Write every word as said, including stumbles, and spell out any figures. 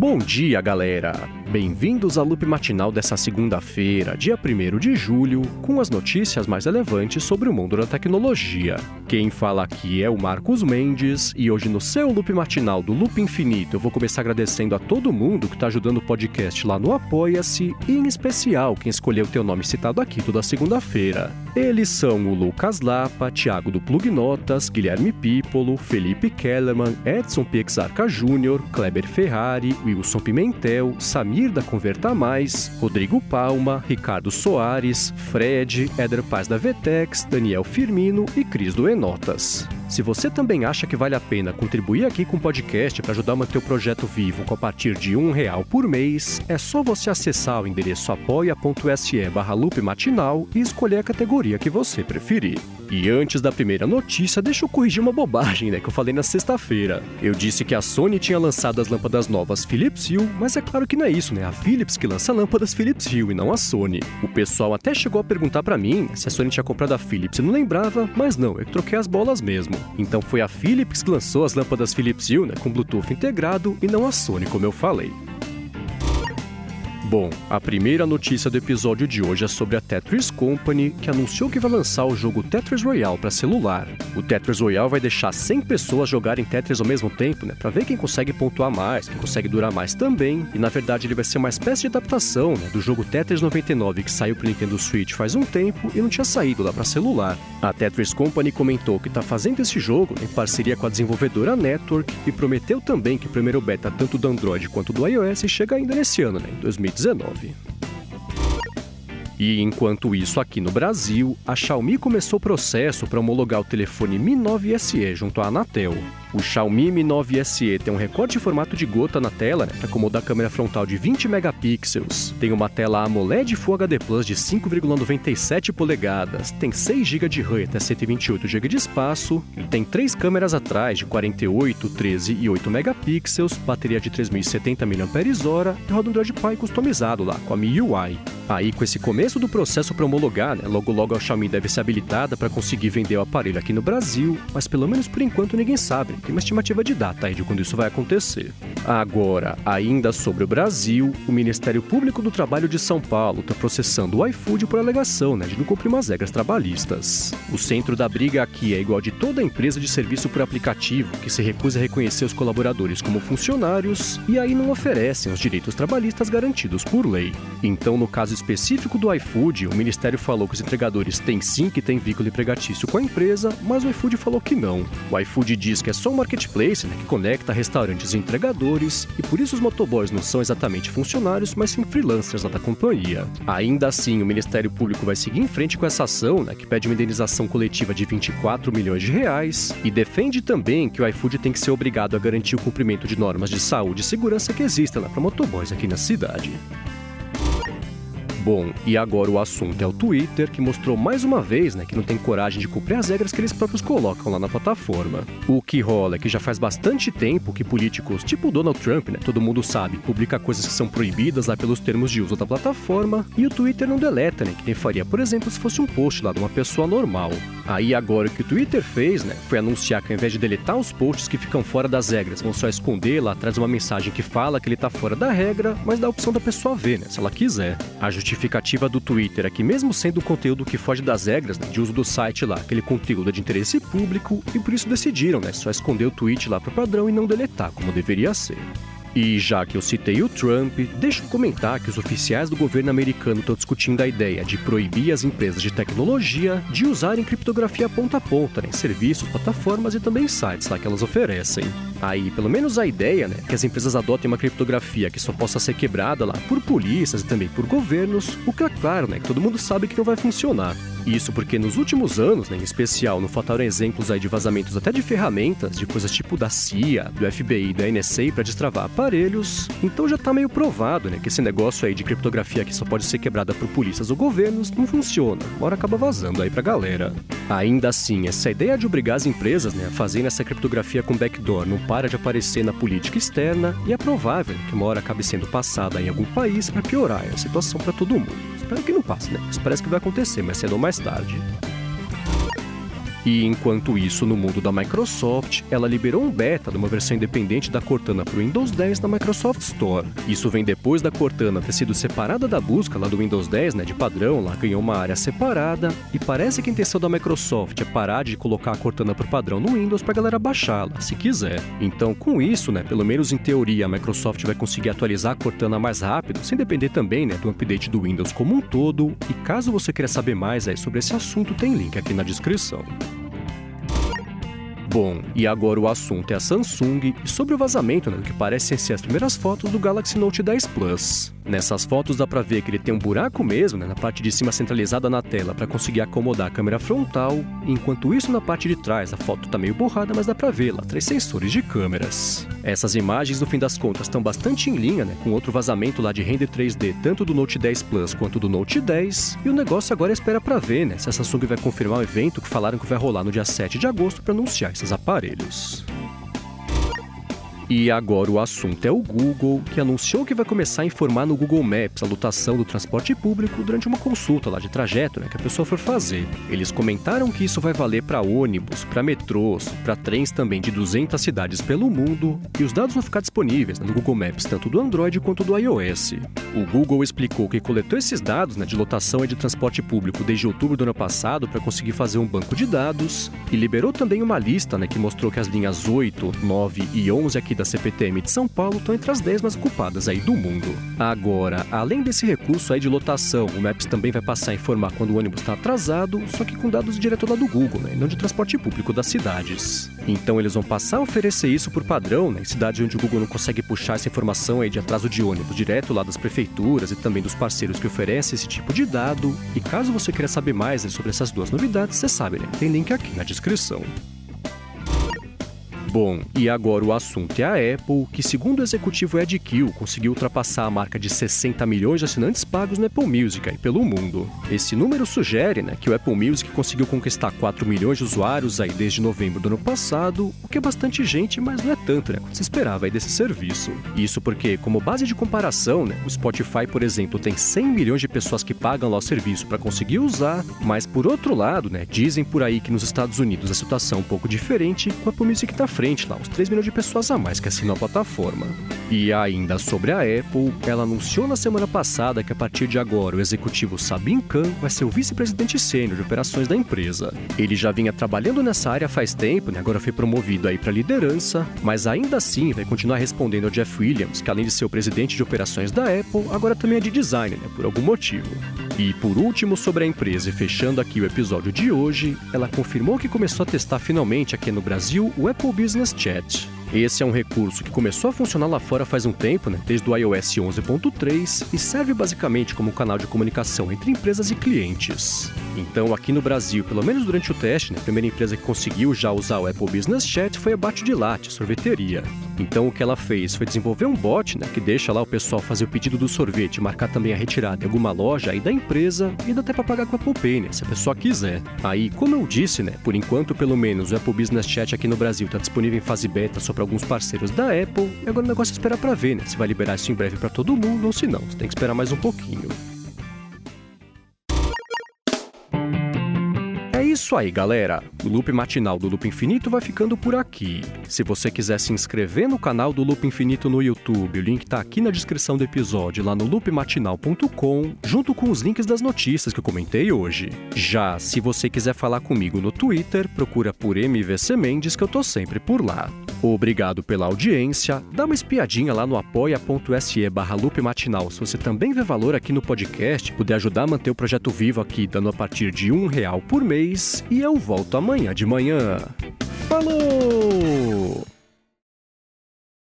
Bom dia, galera! Bem-vindos ao Loop Matinal dessa segunda-feira, dia primeiro de julho, com as notícias mais relevantes sobre o mundo da tecnologia. Quem fala aqui é o Marcos Mendes, e hoje no seu Loop Matinal do Loop Infinito eu vou começar agradecendo a todo mundo que está ajudando o podcast lá no Apoia-se, e em especial quem escolheu ter o nome citado aqui toda segunda-feira. Eles são o Lucas Lapa, Thiago do Plug Notas, Guilherme Pípolo, Felipe Kellerman, Edson Piexarca Júnior, Kleber Ferrari, Wilson Pimentel, Samir da Converta Mais, Rodrigo Palma, Ricardo Soares, Fred, Éder Paz da Vetex, Daniel Firmino e Cris do Enotas. Se você também acha que vale a pena contribuir aqui com o podcast para ajudar a manter o projeto vivo com a partir de um real por mês, é só você acessar o endereço apoia.se barra loop matinal e escolher a categoria que você preferir. E antes da primeira notícia, deixa eu corrigir uma bobagem, né, que eu falei na sexta-feira. Eu disse que a Sony tinha lançado as lâmpadas novas Philips Hue, mas é claro que não é isso, né? A Philips que lança lâmpadas Philips Hue e não a Sony. O pessoal até chegou a perguntar pra mim se a Sony tinha comprado a Philips e não lembrava, mas não, eu troquei as bolas mesmo. Então foi a Philips que lançou as lâmpadas Philips Hue, né, com Bluetooth integrado e não a Sony, como eu falei. Bom, a primeira notícia do episódio de hoje é sobre a Tetris Company, que anunciou que vai lançar o jogo Tetris Royale para celular. O Tetris Royale vai deixar cem pessoas jogarem Tetris ao mesmo tempo, né, para ver quem consegue pontuar mais, quem consegue durar mais também. E na verdade ele vai ser uma espécie de adaptação, né, do jogo Tetris noventa e nove que saiu para Nintendo Switch faz um tempo e não tinha saído lá para celular. A Tetris Company comentou que está fazendo esse jogo, né, em parceria com a desenvolvedora Network, e prometeu também que o primeiro beta tanto do Android quanto do iOS chega ainda nesse ano, né, em dois mil e dezenove. E enquanto isso, aqui no Brasil, a Xiaomi começou o processo para homologar o telefone Mi nove S E junto à Anatel. O Xiaomi Mi nove S E tem um recorte em formato de gota na tela, né, para acomodar a câmera frontal de vinte megapixels. Tem uma tela AMOLED Full H D Plus de cinco vírgula noventa e sete polegadas, tem seis gigas de RAM e até cento e vinte e oito gigas de espaço, e tem três câmeras atrás de quarenta e oito, treze e oito megapixels, bateria de três mil e setenta miliampères-hora e roda Android Pie customizado lá, com a M I U I. Aí, com esse começo do processo para homologar, né, logo logo a Xiaomi deve ser habilitada para conseguir vender o aparelho aqui no Brasil, mas pelo menos por enquanto ninguém sabe, tem uma estimativa de data aí de quando isso vai acontecer. Agora, ainda sobre o Brasil, o Ministério Público do Trabalho de São Paulo está processando o iFood por alegação, né, de não cumprir umas regras trabalhistas. O centro da briga aqui é igual de toda empresa de serviço por aplicativo, que se recusa a reconhecer os colaboradores como funcionários e aí não oferecem os direitos trabalhistas garantidos por lei. Então, no caso específico do iFood, o Ministério falou que os entregadores têm sim que ter vínculo empregatício com a empresa, mas o iFood falou que não. O iFood diz que é só um marketplace, né, que conecta restaurantes e entregadores, e por isso os motoboys não são exatamente funcionários, mas sim freelancers lá da companhia. Ainda assim, o Ministério Público vai seguir em frente com essa ação, né, que pede uma indenização coletiva de vinte e quatro milhões de reais, e defende também que o iFood tem que ser obrigado a garantir o cumprimento de normas de saúde e segurança que existam lá para motoboys aqui na cidade. Bom, e agora o assunto é o Twitter, que mostrou mais uma vez, né, que não tem coragem de cumprir as regras que eles próprios colocam lá na plataforma. O que rola é que já faz bastante tempo que políticos, tipo o Donald Trump, né, todo mundo sabe, publica coisas que são proibidas lá pelos termos de uso da plataforma, e o Twitter não deleta, né, que nem faria, por exemplo, se fosse um post lá de uma pessoa normal. Aí agora o que o Twitter fez, né, foi anunciar que ao invés de deletar os posts que ficam fora das regras, vão só esconder lá atrás uma mensagem que fala que ele tá fora da regra, mas dá a opção da pessoa ver, né, se ela quiser. A justificativa do Twitter é que mesmo sendo o conteúdo que foge das regras, né, de uso do site lá, aquele conteúdo é de interesse público, e por isso decidiram, né, só esconder o tweet lá pro padrão e não deletar, como deveria ser. E já que eu citei o Trump, deixa eu comentar que os oficiais do governo americano estão discutindo a ideia de proibir as empresas de tecnologia de usarem criptografia ponta a ponta, né, em serviços, plataformas e também sites lá que elas oferecem. Aí, pelo menos a ideia, né, é que as empresas adotem uma criptografia que só possa ser quebrada lá por polícias e também por governos, o que é claro, né, que todo mundo sabe que não vai funcionar. Isso porque nos últimos anos, né, em especial, não faltaram exemplos aí de vazamentos até de ferramentas, de coisas tipo da C I A, do F B I e da N S A para destravar aparelhos. Então já tá meio provado, né, que esse negócio aí de criptografia que só pode ser quebrada por polícias ou governos não funciona. Uma hora acaba vazando aí pra galera. Ainda assim, essa ideia de obrigar as empresas, né, a fazerem essa criptografia com backdoor não para de aparecer na política externa e é provável que uma hora acabe sendo passada em algum país para piorar a situação para todo mundo. Espero que não passe, né? Isso parece que vai acontecer, mas cedo ou mais tarde. E enquanto isso, no mundo da Microsoft, ela liberou um beta de uma versão independente da Cortana para o Windows dez na Microsoft Store. Isso vem depois da Cortana ter sido separada da busca lá do Windows dez, né, de padrão, lá ganhou uma área separada, e parece que a intenção da Microsoft é parar de colocar a Cortana por padrão no Windows pra galera baixá-la, se quiser. Então, com isso, né, pelo menos em teoria, a Microsoft vai conseguir atualizar a Cortana mais rápido, sem depender também, né, do update do Windows como um todo. E caso você queira saber mais aí sobre esse assunto, tem link aqui na descrição. Bom, e agora o assunto é a Samsung e sobre o vazamento, né, do que parecem ser as primeiras fotos do Galaxy Note dez Plus. Nessas fotos dá pra ver que ele tem um buraco mesmo, né, na parte de cima centralizada na tela para conseguir acomodar a câmera frontal, enquanto isso na parte de trás a foto tá meio borrada, mas dá pra ver lá três sensores de câmeras. Essas imagens, no fim das contas, estão bastante em linha, né, com outro vazamento lá de render três D, tanto do Note dez Plus quanto do Note dez, e o negócio agora é espera pra ver, né, se a Samsung vai confirmar o evento que falaram que vai rolar no dia sete de agosto para anunciar esses aparelhos. E agora o assunto é o Google, que anunciou que vai começar a informar no Google Maps a lotação do transporte público durante uma consulta lá de trajeto, né, que a pessoa for fazer. Eles comentaram que isso vai valer para ônibus, para metrôs, para trens também de duzentas cidades pelo mundo, e os dados vão ficar disponíveis, né, no Google Maps, tanto do Android quanto do iOS. O Google explicou que coletou esses dados, né, de lotação e de transporte público desde outubro do ano passado para conseguir fazer um banco de dados, e liberou também uma lista, né, que mostrou que as linhas oito, nove e onze aqui da C P T M de São Paulo estão entre as dez mais ocupadas aí do mundo. Agora, além desse recurso aí de lotação, o Maps também vai passar a informar quando o ônibus está atrasado, só que com dados direto lá do Google, né, e não de transporte público das cidades. Então eles vão passar a oferecer isso por padrão, né, em cidades onde o Google não consegue puxar essa informação aí de atraso de ônibus direto lá das prefeituras e também dos parceiros que oferecem esse tipo de dado. E caso você queira saber mais, né, sobre essas duas novidades, você sabe, né, tem link aqui na descrição. Bom, e agora o assunto é a Apple, que segundo o executivo Ed Kill, conseguiu ultrapassar a marca de sessenta milhões de assinantes pagos no Apple Music aí pelo mundo. Esse número sugere, né, que o Apple Music conseguiu conquistar quatro milhões de usuários aí desde novembro do ano passado, o que é bastante gente, mas não é tanto, né, quanto se esperava aí desse serviço. Isso porque, como base de comparação, né, o Spotify, por exemplo, tem cem milhões de pessoas que pagam lá o serviço para conseguir usar, mas por outro lado, né, dizem por aí que nos Estados Unidos a situação é um pouco diferente, com o Apple Music tá frente lá, uns três milhões de pessoas a mais que assinam a plataforma. E ainda sobre a Apple, ela anunciou na semana passada que a partir de agora o executivo Sabin Khan vai ser o vice-presidente sênior de operações da empresa. Ele já vinha trabalhando nessa área faz tempo, né? Agora foi promovido aí para liderança, mas ainda assim vai continuar respondendo ao Jeff Williams, que além de ser o presidente de operações da Apple, agora também é de design, né? Por algum motivo. E por último, sobre a empresa, e fechando aqui o episódio de hoje, ela confirmou que começou a testar finalmente aqui no Brasil o Apple Business Chat. Esse é um recurso que começou a funcionar lá fora faz um tempo, né, desde o iOS onze ponto três, e serve basicamente como um canal de comunicação entre empresas e clientes. Então, aqui no Brasil, pelo menos durante o teste, né, a primeira empresa que conseguiu já usar o Apple Business Chat foi a Bate de Latte, a sorveteria. Então, o que ela fez foi desenvolver um bot, né, que deixa lá o pessoal fazer o pedido do sorvete, marcar também a retirada em alguma loja aí da empresa, e dá até para pagar com a Apple Pay, né, se a pessoa quiser. Aí, como eu disse, né, por enquanto, pelo menos, o Apple Business Chat aqui no Brasil está disponível em fase beta só para alguns parceiros da Apple, e agora o negócio é esperar para ver, né, se vai liberar isso em breve para todo mundo ou se não, você tem que esperar mais um pouquinho. É isso aí, galera. O Loop Matinal do Loop Infinito vai ficando por aqui. Se você quiser se inscrever no canal do Loop Infinito no YouTube, o link tá aqui na descrição do episódio, lá no loop matinal ponto com, junto com os links das notícias que eu comentei hoje. Já, se você quiser falar comigo no Twitter, procura por M V C Mendes, que eu tô sempre por lá. Obrigado pela audiência, dá uma espiadinha lá no apoia.se barra loop matinal se você também vê valor aqui no podcast, puder ajudar a manter o projeto vivo aqui, dando a partir de um real por mês, e eu volto amanhã de manhã. Falou!